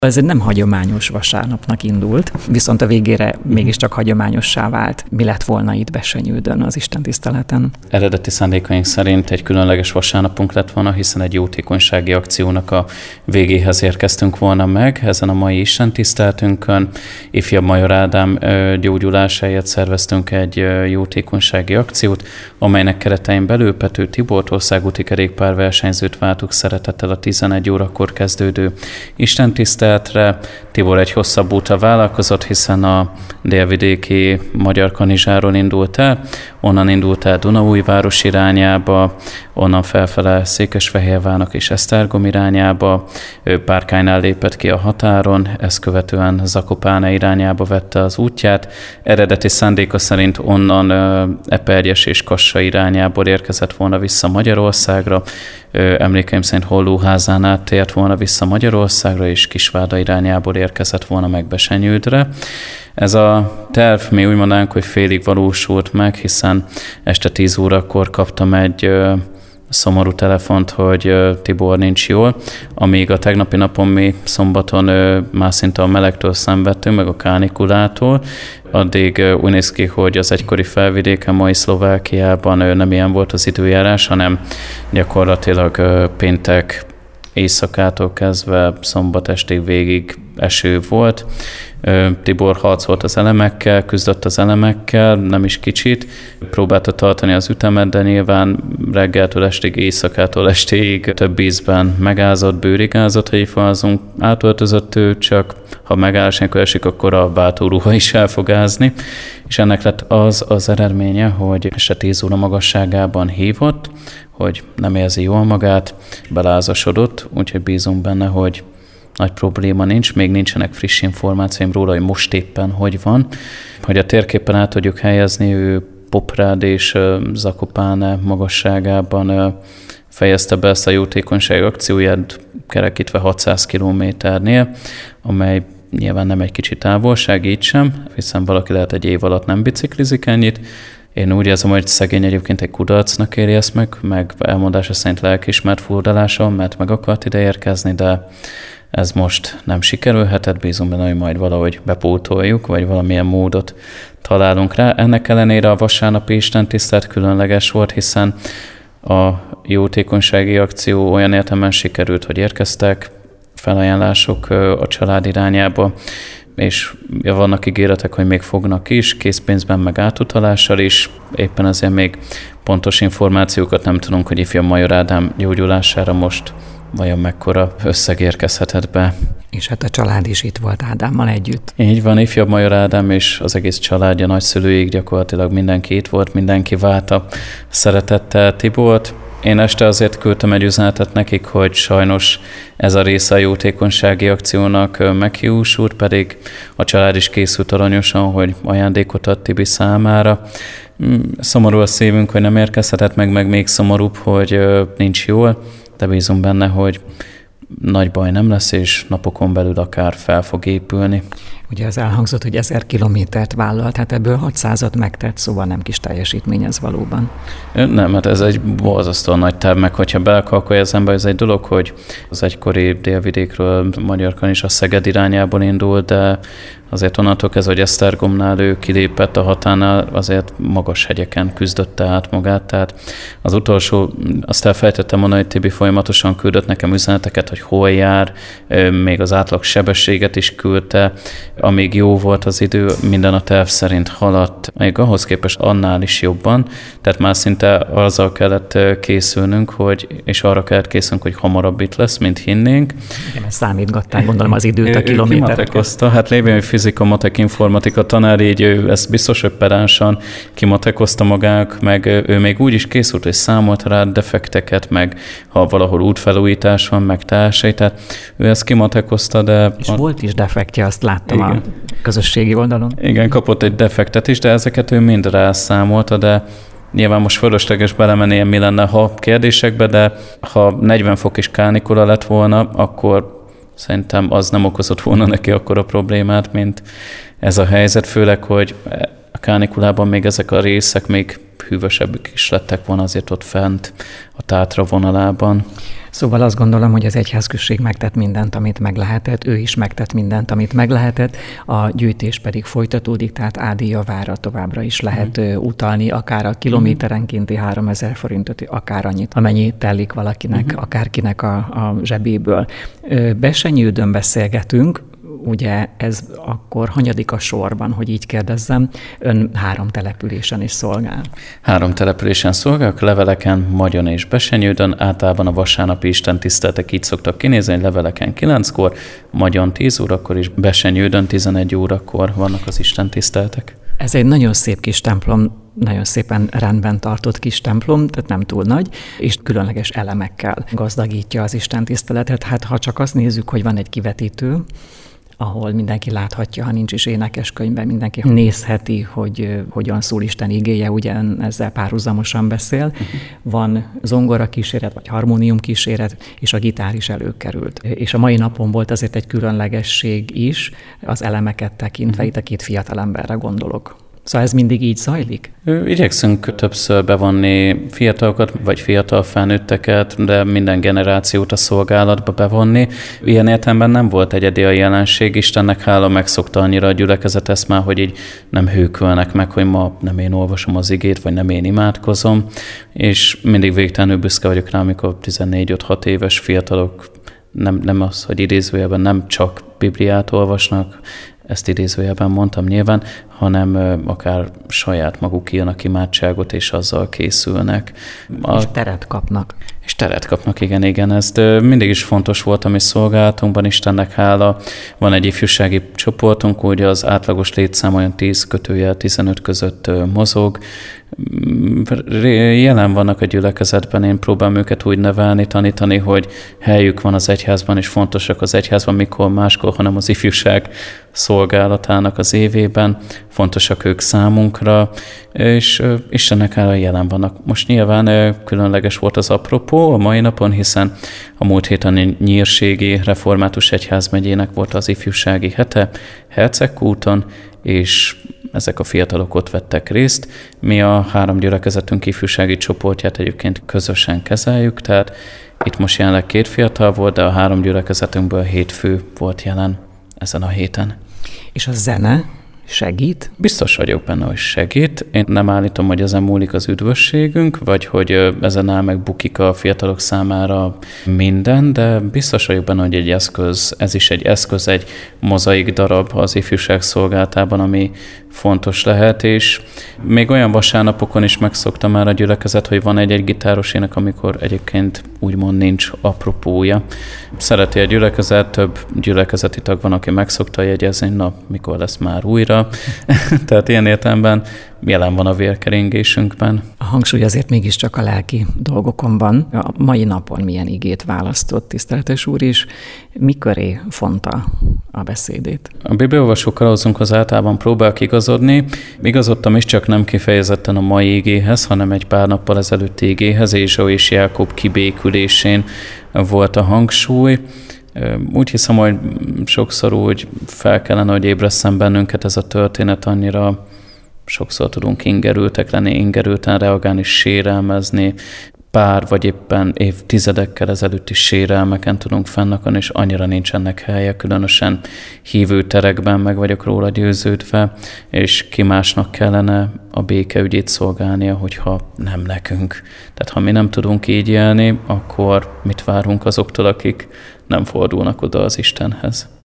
Ez egy nem hagyományos vasárnapnak indult, viszont a végére mégiscsak hagyományossá vált. Mi lett volna itt Bessenyődön az istentiszteleten? Eredeti szándékaink szerint egy különleges vasárnapunk lett volna, hiszen egy jótékonysági akciónak a végéhez érkeztünk volna meg. Ezen a mai istentiszteletünkön ifjabb Major Ádám gyógyulásáért szerveztünk egy jótékonysági akciót, amelynek keretein belül Pető Tibort országúti kerékpárversenyzőt vártuk szeretettel a 11 órakor kezdődő istentiszteletre. Tibor egy hosszabb útra vállalkozott, hiszen a délvidéki Magyar Kanizsáról indult el, onnan indult el Dunaújváros irányába, onnan felfele Székesfehérvárnak és Esztergom irányába, Párkánynál lépett ki a határon, ezt követően Zakopane irányába vette az útját. Eredeti szándéka szerint onnan Eperjes és Kassa irányából érkezett volna vissza Magyarországra, emlékeim szerint Hollóházán át tért volna vissza Magyarországra, és Kisvárda irányából érkezett volna meg Bessenyődre. Ez a terv, mi úgy mondanánk, hogy félig valósult meg, hiszen este 10 órakor kaptam egy szomorú telefont, hogy Tibor nincs jól, amíg a tegnapi napon mi szombaton már szinte a melegtől szenvedtünk, meg a kánikulától, addig úgy néz ki, hogy az egykori felvidéken, mai Szlovákiában nem ilyen volt az időjárás, hanem gyakorlatilag péntek éjszakától kezdve szombat estig végig eső volt. Tibor harcolt az elemekkel, küzdött az elemekkel, nem is kicsit. Próbálta tartani az ütemet, de nyilván reggeltől estig, éjszakától estig több ízben megázott, bőrigázott, hogy fogalmazunk, átöltözött ő, csak ha megállás nélkül esik, akkor a váltóruha is el fog ázni. És ennek lett az eredménye, hogy este 10 óra magasságában hívott, hogy nem érzi jól magát, belázasodott, úgyhogy bízunk benne, hogy nagy probléma nincs, még nincsenek friss információim róla, hogy most éppen hogy van. Hogy a térképen át tudjuk helyezni, ő Poprád és Zakopane magasságában fejezte be ezt a jótékonysági akcióját kerekítve 600 kilométernél, amely nyilván nem egy kicsi távolság, így sem, hiszen valaki lehet egy év alatt nem biciklizik ennyit. Én úgy érzem, hogy szegény egyébként egy kudarcnak éri ezt meg elmondása szerint lelkiismert furdalása, mert meg akart ide érkezni, de ez most nem sikerülhetett, bízunk benne, hogy majd valahogy bepótoljuk, vagy valamilyen módot találunk rá. Ennek ellenére a vasárnapi istentisztelet különleges volt, hiszen a jótékonysági akció olyan értelemben sikerült, hogy érkeztek felajánlások a család irányába, és vannak ígéretek, hogy még fognak is, készpénzben meg átutalással is, éppen ezért még pontos információkat nem tudunk, hogy ifjabb Major Ádám gyógyulására most vajon mekkora összeg érkezhetett be. És hát a család is itt volt Ádámmal együtt. Így van, ifjabb Major Ádám és az egész családja, nagyszülőig gyakorlatilag mindenki itt volt, mindenki várta szeretettel Tibort. Én este azért küldtem egy üzenetet nekik, hogy sajnos ez a része a jótékonysági akciónak meghiúsult, pedig a család is készült aranyosan, hogy ajándékot ad Tibi számára. Szomorú a szívünk, hogy nem érkezhetett meg még szomorúbb, hogy nincs jól, de bízunk benne, hogy nagy baj nem lesz, és napokon belül akár fel fog épülni. Ugye az elhangzott, hogy 1000 kilométert vállalt, hát ebből 600-at megtett, szóval nem kis teljesítmény ez valóban. Nem, hát ez egy borzasztóan nagy táv, meg hogyha belekalkolja az ember, ez egy dolog, hogy az egykori délvidékről Magyar Kanizsa Szeged irányából indult, de azért onnantól kezdve, hogy Esztergomnál ő kilépett a határnál, azért magas hegyeken küzdötte át magát. Tehát az utolsó, azt elfelejtettem mondani, hogy Tibi folyamatosan küldött nekem üzeneteket, hogy hol jár, még az átlag sebességet is küldte, amíg jó volt az idő, minden a terv szerint haladt, még ahhoz képest annál is jobban, tehát már szinte azzal kellett készülnünk, és arra kellett készülnünk, hogy hamarabb itt lesz, mint hinnénk. Igen, ezt számítgatták, gondolom az időt, a kilométereket. Hát lévén, hogy fizika, matek, informatika tanár, így ő ezt biztos, hogy pedánsan kimatekozta magának, meg ő még úgy is készült, hogy számolt rá defekteket, meg ha valahol útfelújítás van, meg társai, tehát ő ezt kimatekozta, de... És volt is defektje, azt láttam igen. A közösségi oldalon. Igen, kapott egy defektet is, de ezeket ő mind rászámolta, de nyilván most fölösleges belemenni, mi lenne, ha kérdésekbe, de ha 40 fok is kánikula lett volna, akkor szerintem az nem okozott volna neki akkora problémát, mint ez a helyzet, főleg, hogy a kánikulában még ezek a részek még hűvösebbek is lettek volna azért ott fent a Tátra vonalában. Szóval azt gondolom, hogy az egyházközség megtett mindent, amit meg lehetett, ő is megtett mindent, amit meg lehetett, a gyűjtés pedig folytatódik, tehát Ádi javára továbbra is lehet utalni, akár a kilométerenkénti 3000 forintot, akár annyit, amennyi telik valakinek, akárkinek a zsebéből. Besenyődön beszélgetünk, ugye ez akkor hanyadik a sorban, hogy így kérdezzem, ön 3 településen is szolgál? 3 településen szolgálok, Leveleken, Magyon és Besenyődön. Általában a vasárnapi istentiszteletek így szoktak kinézni, hogy Leveleken 9-kor, Magyon 10 órakor és Besenyődön 11 órakor vannak az istentiszteletek. Ez egy nagyon szép kis templom, nagyon szépen rendben tartott kis templom, tehát nem túl nagy, és különleges elemekkel gazdagítja az istentiszteletet. Hát ha csak azt nézzük, hogy van egy kivetítő, ahol mindenki láthatja, ha nincs is énekeskönyvben, mindenki nézheti, hogy hogyan szól Isten igéje, ugye ezzel párhuzamosan beszél. Van zongora kíséret, vagy harmónium kíséret, és a gitár is előkerült. És a mai napon volt azért egy különlegesség is, az elemeket tekintve, itt a 2 fiatalemberre gondolok. Szóval ez mindig így zajlik? Igyekszünk többször bevonni fiatalokat, vagy fiatal felnőtteket, de minden generációt a szolgálatba bevonni. Ilyen értelemben nem volt egyedi a jelenség, Istennek hála, megszokta annyira a gyülekezet ezt már, hogy így nem hőkölnek meg, hogy ma nem én olvasom az igét, vagy nem én imádkozom, és mindig végtelenül büszke vagyok rá, amikor 14-6 éves fiatalok nem az, hogy idézőjelben nem csak Bibliát olvasnak, ezt idézőjelben mondtam nyilván, hanem akár saját maguk írnak imádságot, és azzal készülnek. És teret kapnak. És teret kapnak, igen. Ez mindig is fontos volt a mi szolgálatunkban, Istennek hála. Van egy ifjúsági csoportunk, ugye az átlagos létszám olyan 10-15 között mozog. Jelen vannak a gyülekezetben, én próbálom őket úgy nevelni, tanítani, hogy helyük van az egyházban, és fontosak az egyházban, mikor máskor, hanem az ifjúság szolgálatának az évében. Fontosak ők számunkra, és Istennek hála jelen vannak. Most nyilván különleges volt az apropó a mai napon, hiszen a múlt héten a Nyírségi Református Egyházmegyének volt az ifjúsági hete Hercegkúton, és ezek a fiatalok ott vettek részt. Mi a 3 gyülekezetünk ifjúsági csoportját egyébként közösen kezeljük, tehát itt most jelenleg 2 fiatal volt, de a 3 gyülekezetünkből 7 fő volt jelen ezen a héten. És a zene segít? Biztos vagyok benne, hogy segít. Én nem állítom, hogy ezen múlik az üdvösségünk, vagy hogy ezen áll meg bukik a fiatalok számára minden, de biztos vagyok benne, hogy egy eszköz, ez is egy eszköz, egy mozaik darab az ifjúság szolgálatában, ami fontos lehet, és még olyan vasárnapokon is megszokta már a gyülekezet, hogy van egy gitáros ének, amikor egyébként úgymond nincs apropója. Szereti a gyülekezet, több gyülekezeti tag van, aki megszokta jegyezni, na, mikor lesz már újra. Tehát ilyen értelemben jelen van a vérkeringésünkben. A hangsúly azért mégiscsak a lelki dolgokon van. A mai napon milyen igét választott, tiszteletes úr, és mi köré fonta a beszédét? A bibliaolvasó kalauzunkhoz általában próbálok igazodni. Igazodtam is, csak nem kifejezetten a mai igéhez, hanem egy pár nappal ezelőtti igéhez, Ézsau és Jákob kibékülésén volt a hangsúly. Úgy hiszem, hogy sokszor úgy fel kellene, hogy ébresszen bennünket ez a történet, annyira sokszor tudunk ingerültek lenni, ingerülten reagálni, sérelmezni, pár vagy éppen évtizedekkel ezelőtti sérelmeken tudunk fennakadni, és annyira nincs ennek helye, különösen hívő terekben meg vagyok róla győződve, és ki másnak kellene a békeügyét szolgálnia, hogyha nem nekünk. Tehát ha mi nem tudunk így élni, akkor mit várunk azoktól, akik nem fordulnak oda az Istenhez?